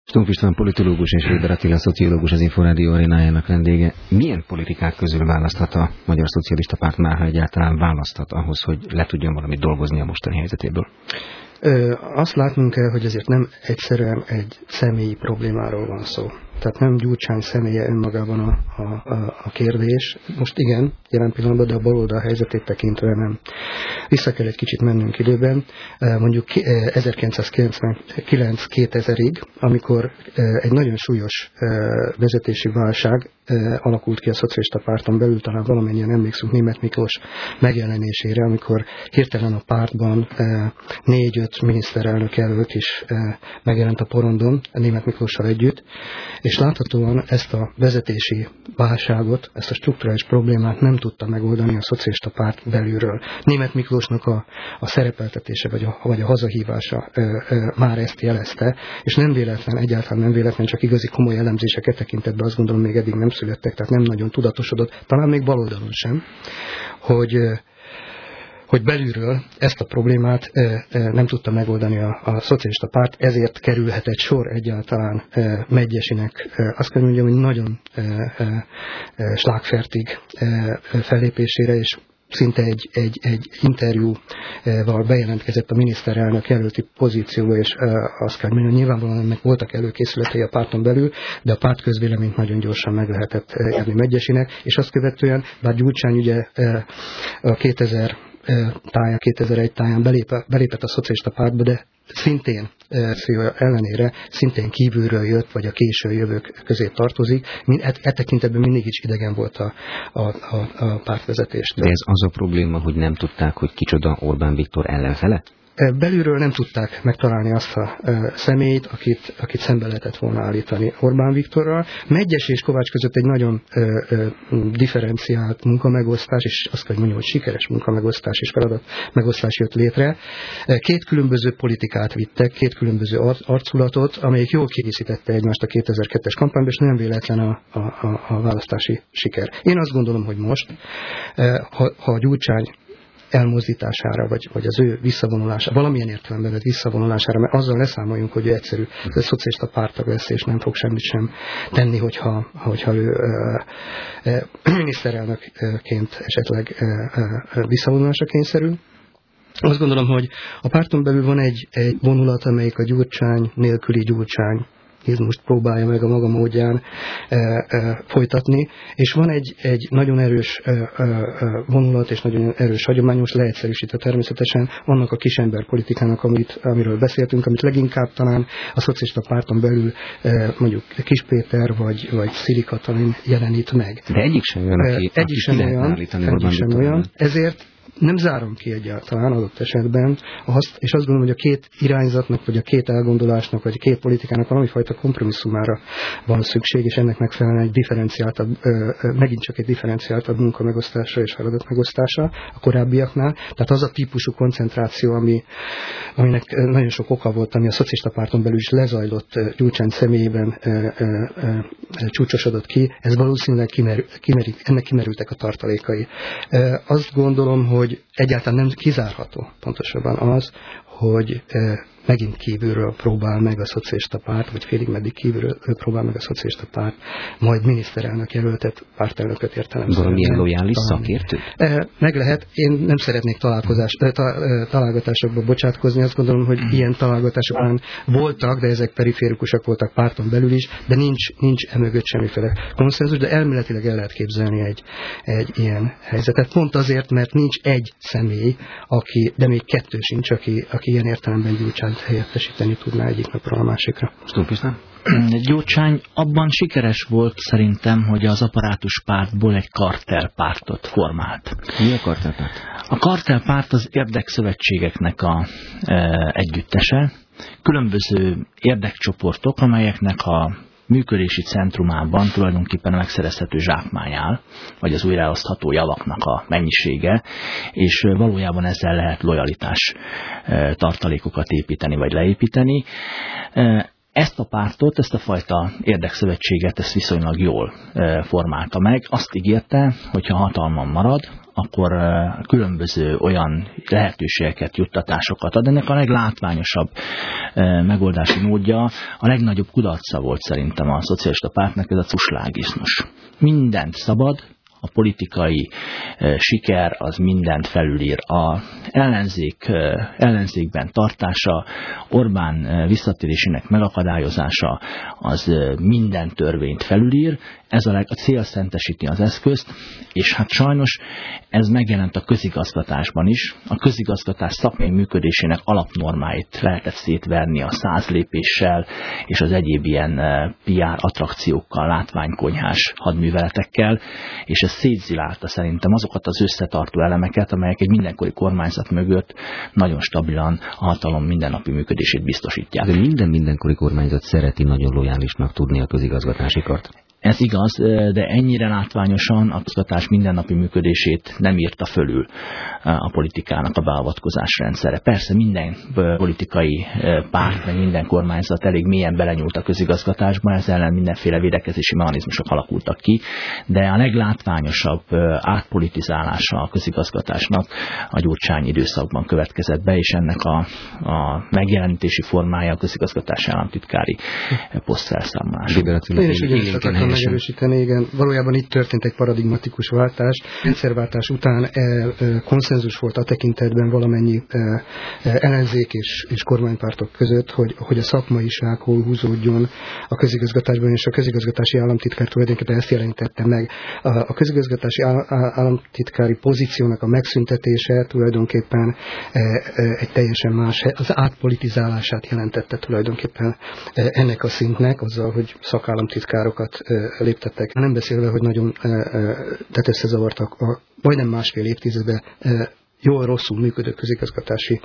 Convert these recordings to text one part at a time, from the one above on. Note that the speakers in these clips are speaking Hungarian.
Stumpf István politológus és Weber Attila szociológus, az Inforádió arénájának vendége. Milyen politikák közül választhat a Magyar Szocialista Párt, már ha egyáltalán választhat ahhoz, hogy le tudjon valamit dolgozni a mostani helyzetéből? Azt látnunk kell, hogy ezért nem egyszerűen egy személyi problémáról van szó. Tehát nem Gyurcsány személye önmagában a kérdés. Most igen, jelen pillanatban, de a baloldal helyzetét tekintve nem. Vissza kell egy kicsit mennünk időben, mondjuk 1999-2000-ig, amikor egy nagyon súlyos vezetési válság alakult ki a szocialista párton belül, talán valamennyien emlékszünk Németh Miklós megjelenésére, amikor hirtelen a pártban 4-5 miniszterelnök jelölt is megjelent a porondon, Németh Miklóssal együtt, és láthatóan ezt a vezetési válságot, ezt a strukturális problémát nem tudta megoldani a szocialista párt belülről. Németh Miklósnak a szerepeltetése vagy a hazahívása már ezt jelezte, és nem véletlen, egyáltalán nem véletlen, csak igazi komoly elemzéseket tekintetben azt gondolom még eddig nem születtek, tehát nem nagyon tudatosodott, talán még baloldalon sem, hogy belülről ezt a problémát nem tudta megoldani a szocialista párt, ezért kerülhetett sor egyáltalán Medgyessy-nek, azt kell mondjam, hogy nagyon slagfertig fellépésére, és szinte egy interjúval bejelentkezett a miniszterelnök jelölti pozícióba, és azt kell mondani, hogy nyilvánvalóan ennek voltak előkészületei a párton belül, de a párt közvéleményt nagyon gyorsan meg lehetett érni Medgyessy-nek, és azt követően, bár Gyurcsány ugye a 2001 táján belépett a szocialista pártba, de szintén ellenére szintén kívülről jött, vagy a késő jövők közé tartozik. E tekintetben mindig is idegen volt a pártvezetéstől. De ez az a probléma, hogy nem tudták, hogy kicsoda Orbán Viktor ellenfele? Belülről nem tudták megtalálni azt a személyt, akit szembe lehetett volna állítani Orbán Viktorral. Medgyessy és Kovács között egy nagyon differenciált munkamegosztás, és azt kell mondjam, hogy sikeres munkamegosztás és feladatmegosztás jött létre. Két különböző politikát vittek, két különböző arculatot, amelyik jól kiegészítette egymást a 2002-es kampányban, és nem véletlen a választási siker. Én azt gondolom, hogy most, ha a Gyurcsány elmozdítására, vagy az ő visszavonulására, valamilyen értelemben vett visszavonulására, mert azzal leszámoljunk, hogy ő egyszerű szocialista pártag lesz, és nem fog semmit sem tenni, hogyha ő miniszterelnökként esetleg visszavonulásra kényszerül. Azt gondolom, hogy a párton belül van egy vonulat, amelyik a Gyurcsány nélküli Gyurcsány most próbálja meg a maga módján folytatni, és van egy nagyon erős vonulat, és nagyon erős hagyományos, leegyszerűsítve természetesen annak a kisember politikának, amiről beszéltünk, amit leginkább talán a szocialista párton belül mondjuk Kiss Péter vagy Szili Katalin jelenít meg. De egyik sem olyan, aki olyan, ezért nem zárom ki egyáltalán adott esetben azt, és azt gondolom, hogy a két irányzatnak, vagy a két elgondolásnak, vagy a két politikának valamifajta kompromisszumára van szükség, és ennek megfelelően egy differenciáltabb, megint csak egy differenciáltabb munkamegosztásra és feladatmegosztásra a korábbiaknál. Tehát az a típusú koncentráció, aminek nagyon sok oka volt, ami a szocialista párton belül is lezajlott Gyurcsány személyében csúcsosodott ki, ez valószínűleg ennek kimerültek a tartalékai. Azt gondolom, hogy egyáltalán nem kizárható pontosabban az, hogy megint kívülről próbál meg a szocialista párt, vagy félig meddig kívülről próbál meg a szocialista párt, majd miniszterelnök jelöltet, pártelnököt értelemszerűen. Valamilyen lojális szakértő? Meg lehet. Én nem szeretnék találgatásokba bocsátkozni. Azt gondolom, hogy ilyen találgatások voltak, de ezek periférikusak voltak párton belül is, de nincs emögött semmiféle konszenzus, de elméletileg el lehet képzelni egy ilyen helyzetet. Pont azért, mert nincs egy személy, de még kettő sincs, aki ilyen értelemben Gyurcsányt helyettesíteni tudná egyik napról a másikra. Gyurcsány abban sikeres volt szerintem, hogy az apparátus pártból egy kartellpártot formált. Mi a kartellpárt? A kartellpárt az érdekszövetségeknek együttese, különböző érdekcsoportok, amelyeknek a működési centrumában tulajdonképpen a megszerezhető zsákmány áll, vagy az újraelosztható javaknak a mennyisége, és valójában ezzel lehet lojalitás tartalékokat építeni, vagy leépíteni. Ezt a pártot, ezt a fajta érdekszövetséget ezt viszonylag jól formálta meg. Azt ígérte, hogyha hatalmon marad, akkor különböző olyan lehetőségeket, juttatásokat ad. Ennek a leglátványosabb megoldási módja, a legnagyobb kudarca volt szerintem a szocialista pártnak, ez a cuslágizmus. Mindent szabad, a politikai siker az mindent felülír. A ellenzékben tartása, Orbán visszatérésének megakadályozása az minden törvényt felülír. Ez a cél szentesíti az eszközt, és hát sajnos ez megjelent a közigazgatásban is. A közigazgatás szakmai működésének alapnormáit lehetett szétverni a 100 lépéssel és az egyéb ilyen PR attrakciókkal, látványkonyhás hadműveletekkel, és ez szétzilálta szerintem azokat az összetartó elemeket, amelyek egy mindenkori kormányzat mögött nagyon stabilan a hatalom mindennapi működését biztosítják. De mindenkori kormányzat szereti nagyon lojálisnak tudni a közigazgatási kart. Ez igaz, de ennyire látványosan a közigazgatás mindennapi működését nem írta fölül a politikának a beavatkozás rendszere. Persze minden politikai párt, meg minden kormányzat elég mélyen belenyúlt a közigazgatásba, ez ellen mindenféle védekezési mechanizmusok alakultak ki, de a leglátványosabb átpolitizálása a közigazgatásnak a Gyurcsány időszakban következett be, és ennek a megjelenítési formája a közigazgatási államtitkári posztfelszámolás. Megerősíteni, igen. Valójában itt történt egy paradigmatikus váltás. Rendszerváltás után konszenzus volt a tekintetben valamennyi ellenzék és kormánypártok között, hogy a szakmaiság hol húzódjon a közigazgatásban, és a közigazgatási államtitkár tulajdonképpen ezt jelentette meg. A közigazgatási államtitkári pozíciónak a megszüntetése tulajdonképpen egy teljesen más, az átpolitizálását jelentette tulajdonképpen ennek a szintnek, azzal, hogy szakállamtitkárokat léptettek. Nem beszélve, hogy nagyon tehát összezavartak a majdnem másfél évtizedben jól rosszul működő közigazgatási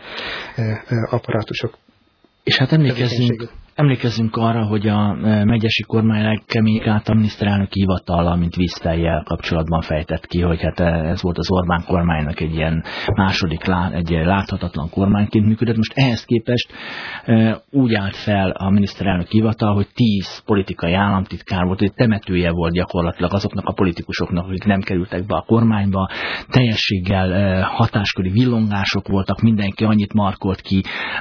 apparátusok. És hát emlékezzünk arra, hogy a megyesi kormány legkeményebb a miniszterelnöki hivatallal, mint vízfejjel kapcsolatban fejtett ki, hogy hát ez volt az Orbán kormánynak egy ilyen második, egy láthatatlan kormányként működött. Most ehhez képest úgy állt fel a miniszterelnöki hivatal, hogy 10 politikai államtitkár volt, hogy temetője volt gyakorlatilag azoknak a politikusoknak, akik nem kerültek be a kormányba. Teljességgel hatásköri villongások voltak, mindenki annyit markolt ki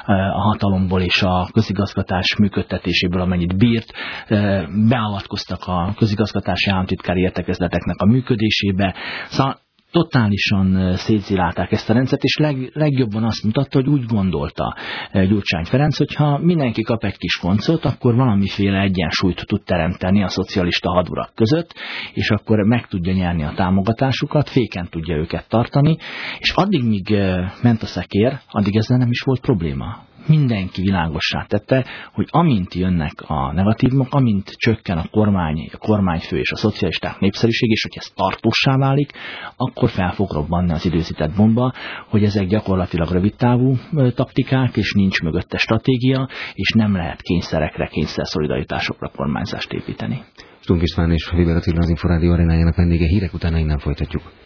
a hatalomból és a közigazgatás működtetéséből, amennyit bírt, beavatkoztak a közigazgatási államtitkári értekezleteknek a működésébe. Szóval totálisan szétzilálták ezt a rendszert, és legjobban azt mutatta, hogy úgy gondolta Gyurcsány Ferenc, hogyha mindenki kap egy kis koncot, akkor valamiféle egyensúlyt tud teremteni a szocialista hadurak között, és akkor meg tudja nyerni a támogatásukat, féken tudja őket tartani, és addig, míg ment a szekér, addig ezzel nem is volt probléma. Mindenki világossá tette, hogy amint jönnek a negatívumok, amint csökken a kormányfő és a szocialisták népszerűség, és hogy ez tartóssá válik, akkor fel fog robbanni az időzített bomba, hogy ezek gyakorlatilag rövidtávú taktikák, és nincs mögötte stratégia, és nem lehet kényszerekre, kényszerszolidaritásokra kormányzást építeni. Stunk István és Weber Attila, az Inforádió arénájának vendége. Hírek után innen folytatjuk.